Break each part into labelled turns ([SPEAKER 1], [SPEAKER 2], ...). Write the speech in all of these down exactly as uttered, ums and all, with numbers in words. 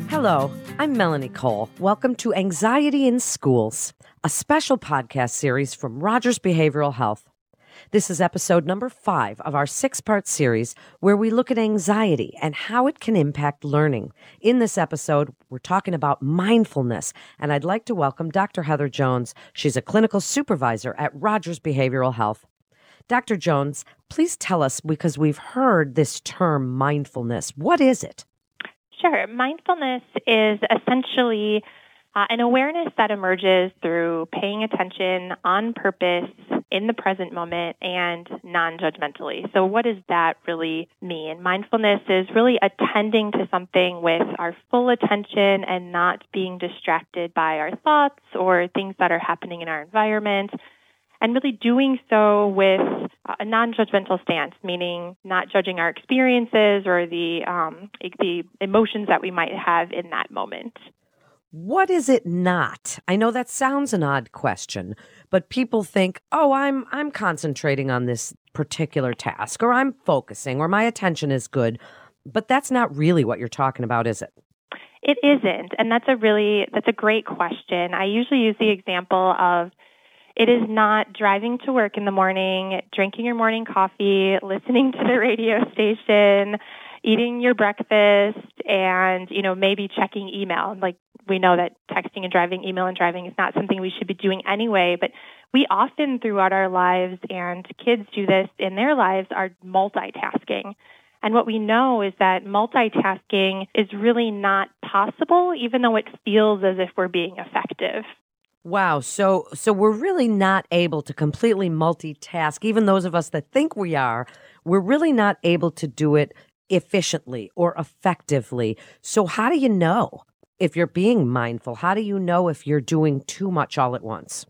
[SPEAKER 1] Hello, I'm Melanie Cole. Welcome to Anxiety in Schools, a special podcast series from Rogers Behavioral Health. This is episode number five of our six-part series where we look at anxiety and how it can impact learning. In this episode, we're talking about mindfulness, and I'd like to welcome Doctor Heather Jones. She's a clinical supervisor at Rogers Behavioral Health. Doctor Jones, please tell us, because we've heard this term mindfulness. What is it?
[SPEAKER 2] Sure. Mindfulness is essentially uh, an awareness that emerges through paying attention on purpose in the present moment and non-judgmentally. So what does that really mean? Mindfulness is really attending to something with our full attention and not being distracted by our thoughts or things that are happening in our environment, and really doing so with a non-judgmental stance, meaning not judging our experiences or the um, the emotions that we might have in that moment.
[SPEAKER 1] What is it not? I know that sounds an odd question, but people think, oh, I'm I'm concentrating on this particular task, or I'm focusing, or my attention is good. But that's not really what you're talking about, is it?
[SPEAKER 2] It isn't, and that's a really that's a great question. I usually use the example of it is not driving to work in the morning, drinking your morning coffee, listening to the radio station, eating your breakfast, and, you know, maybe checking email. Like, we know that texting and driving, email and driving is not something we should be doing anyway, but we often throughout our lives, and kids do this in their lives, are multitasking. And what we know is that multitasking is really not possible, even though it feels as if we're being effective.
[SPEAKER 1] Wow. So so we're really not able to completely multitask. Even those of us that think we are, we're really not able to do it efficiently or effectively. So how do you know if you're being mindful? How do you know if you're doing too much all at once?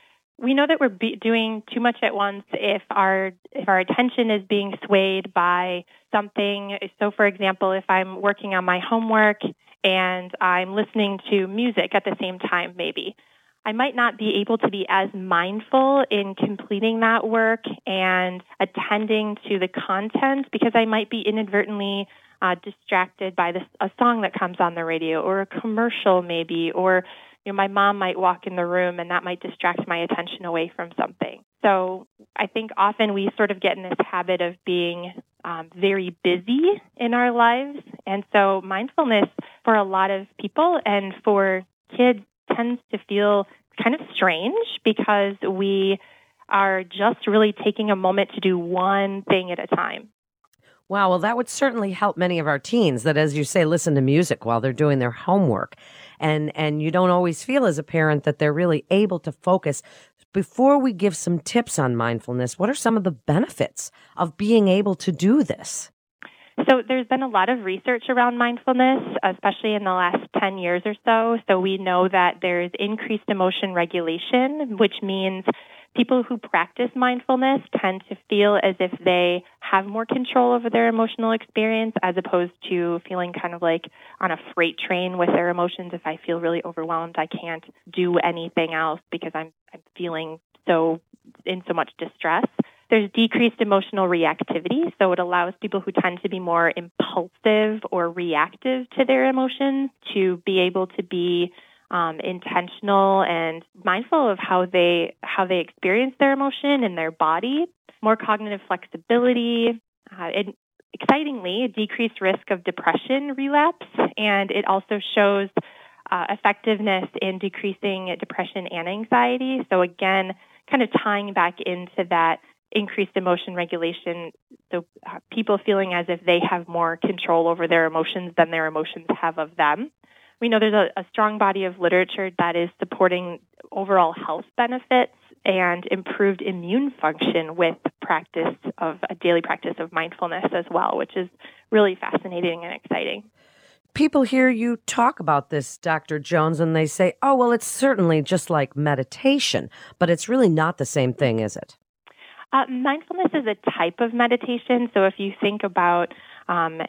[SPEAKER 2] We know that we're be doing too much at once if our if our attention is being swayed by something. So, for example, if I'm working on my homework and I'm listening to music at the same time, maybe I might not be able to be as mindful in completing that work and attending to the content because I might be inadvertently uh, distracted by this, a song that comes on the radio or a commercial maybe, or you know, my mom might walk in the room and that might distract my attention away from something. So I think often we sort of get in this habit of being um, very busy in our lives. And so mindfulness for a lot of people and for kids tends to feel kind of strange because we are just really taking a moment to do one thing at a time.
[SPEAKER 1] Wow, well, that would certainly help many of our teens that, as you say, listen to music while they're doing their homework. And and you don't always feel as a parent that they're really able to focus. Before we give some tips on mindfulness, what are some of the benefits of being able to do this?
[SPEAKER 2] So there's been a lot of research around mindfulness, especially in the last ten years or so. So we know that there's increased emotion regulation, which means people who practice mindfulness tend to feel as if they have more control over their emotional experience as opposed to feeling kind of like on a freight train with their emotions. If I feel really overwhelmed, I can't do anything else because I'm, I'm feeling so in so much distress. There's decreased emotional reactivity, so it allows people who tend to be more impulsive or reactive to their emotions to be able to be um, intentional and mindful of how they how they experience their emotion in their body. More cognitive flexibility, uh, and excitingly, a decreased risk of depression relapse, and it also shows uh, effectiveness in decreasing depression and anxiety. So again, kind of tying back into that increased emotion regulation, so uh, people feeling as if they have more control over their emotions than their emotions have of them. We know there's a, a strong body of literature that is supporting overall health benefits and improved immune function with practice of a daily practice of mindfulness as well, which is really fascinating and exciting.
[SPEAKER 1] People hear you talk about this, Doctor Jones, and they say, oh, well, it's certainly just like meditation, but it's really not the same thing, is it?
[SPEAKER 2] Uh, mindfulness is a type of meditation. So if you think about um,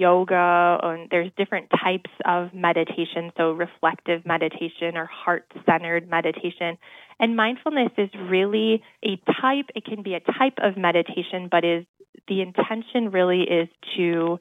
[SPEAKER 2] yoga, and there's different types of meditation, so reflective meditation or heart-centered meditation. And mindfulness is really a type, it can be a type of meditation, but is the intention really is to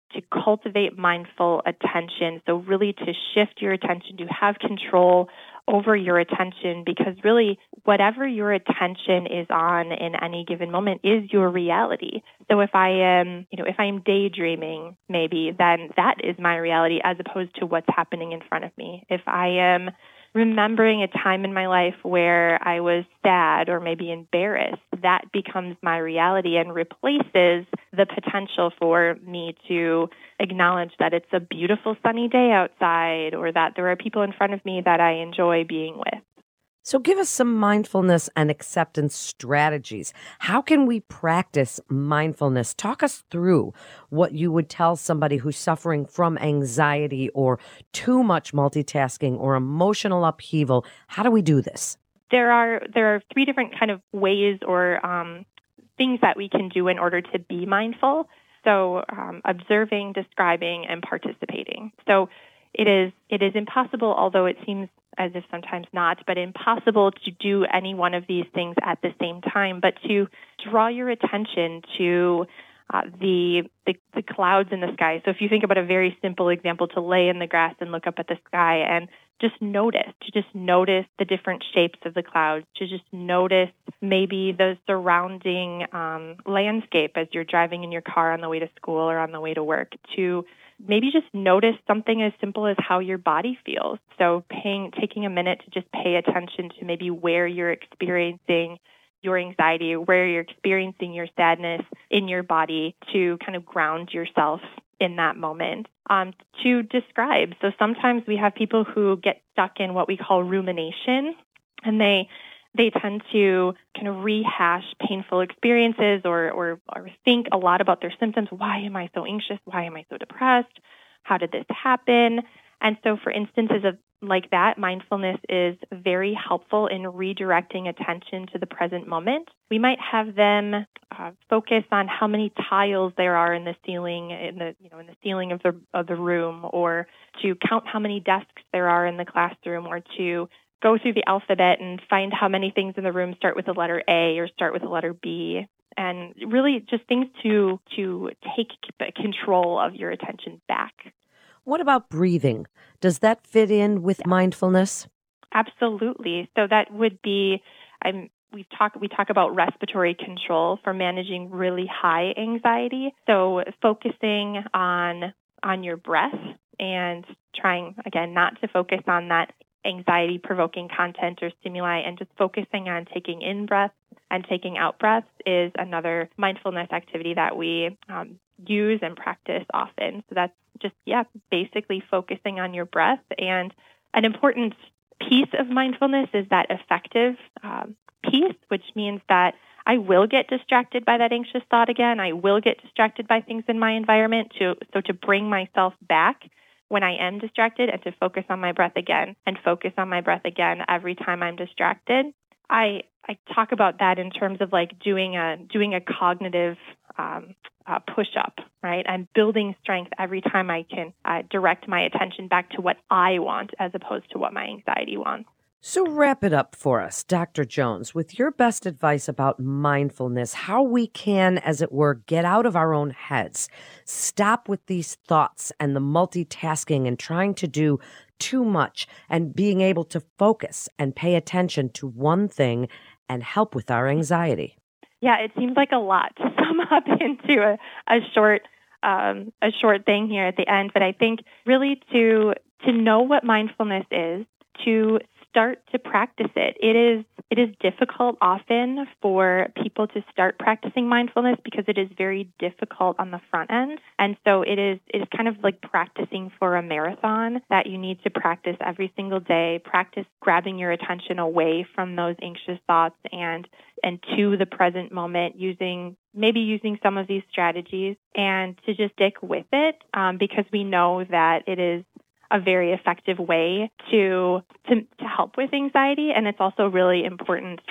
[SPEAKER 2] to cultivate mindful attention. So really to shift your attention, to have control over your attention, because really whatever your attention is on in any given moment is your reality. So if I am, you know, if I'm daydreaming, maybe, then that is my reality as opposed to what's happening in front of me. If I am remembering a time in my life where I was sad or maybe embarrassed, that becomes my reality and replaces the potential for me to acknowledge that it's a beautiful sunny day outside or that there are people in front of me that I enjoy being with.
[SPEAKER 1] So give us some mindfulness and acceptance strategies. How can we practice mindfulness? Talk us through what you would tell somebody who's suffering from anxiety or too much multitasking or emotional upheaval. How do we do this?
[SPEAKER 2] There are there are three different kind of ways or um, things that we can do in order to be mindful. So um, observing, describing, and participating. So it is it is impossible, although it seems as if sometimes not, but impossible to do any one of these things at the same time, but to draw your attention to uh, the, the the clouds in the sky. So if you think about a very simple example, to lay in the grass and look up at the sky and just notice, to just notice the different shapes of the clouds, to just notice maybe the surrounding um, landscape as you're driving in your car on the way to school or on the way to work, to maybe just notice something as simple as how your body feels. So paying, taking a minute to just pay attention to maybe where you're experiencing your anxiety, where you're experiencing your sadness in your body, to kind of ground yourself in that moment. Um, to describe. So sometimes we have people who get stuck in what we call rumination, and they they tend to kind of rehash painful experiences or, or or think a lot about their symptoms. Why am I so anxious? Why am I so depressed? How did this happen? And so for instances of like that, mindfulness is very helpful in redirecting attention to the present moment. We might have them uh, focus on how many tiles there are in the ceiling, in the you know in the ceiling of the of the room, or to count how many desks there are in the classroom, or to go through the alphabet and find how many things in the room start with the letter A or start with the letter B. And really just things to to take control of your attention back.
[SPEAKER 1] What about breathing? Does that fit in with mindfulness?
[SPEAKER 2] Absolutely. So that would be, I'm, we talk we talk about respiratory control for managing really high anxiety. So focusing on on your breath and trying, again, not to focus on that anxiety-provoking content or stimuli, and just focusing on taking in breaths and taking out breaths is another mindfulness activity that we um, use and practice often. So that's just, yeah, basically focusing on your breath. And an important piece of mindfulness is that effective um, piece, which means that I will get distracted by that anxious thought again. I will get distracted by things in my environment. To, so to bring myself back when I am distracted and to focus on my breath again and focus on my breath again every time I'm distracted. I I talk about that in terms of like doing a doing a cognitive um, uh, push-up, right? I'm building strength every time I can uh, direct my attention back to what I want as opposed to what my anxiety wants.
[SPEAKER 1] So wrap it up for us, Doctor Jones, with your best advice about mindfulness, how we can, as it were, get out of our own heads, stop with these thoughts and the multitasking and trying to do too much, and being able to focus and pay attention to one thing and help with our anxiety.
[SPEAKER 2] Yeah, it seems like a lot to sum up into a, a short um, a short thing here at the end, but I think really to to know what mindfulness is, to start to practice it. It is it is difficult often for people to start practicing mindfulness because it is very difficult on the front end. And so it is it is kind of like practicing for a marathon that you need to practice every single day, practice grabbing your attention away from those anxious thoughts and and to the present moment, using maybe using some of these strategies, and to just stick with it um, because we know that it is a very effective way to, to to help with anxiety, and it's also really important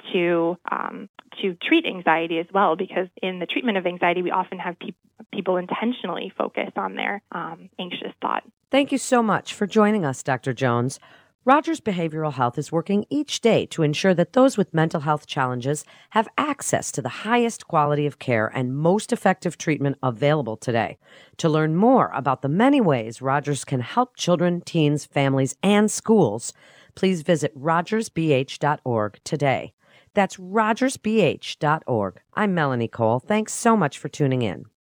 [SPEAKER 2] to um, to treat anxiety as well, because in the treatment of anxiety, we often have pe- people intentionally focus on their um, anxious thought.
[SPEAKER 1] Thank you so much for joining us, Doctor Jones. Rogers Behavioral Health is working each day to ensure that those with mental health challenges have access to the highest quality of care and most effective treatment available today. To learn more about the many ways Rogers can help children, teens, families, and schools, please visit rogers b h dot org today. That's rogers b h dot org. I'm Melanie Cole. Thanks so much for tuning in.